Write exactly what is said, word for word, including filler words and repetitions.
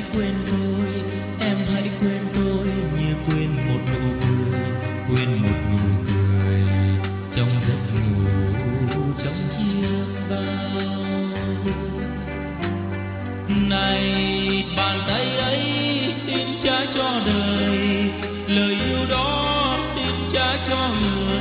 quên tôi, em hãy quên tôi như quên một nụ cười, quên một nụ cười trong giấc ngủ trong chiếc bao. Này bàn tay ấy xin trả cho đời lời yêu đó, xin trả cho người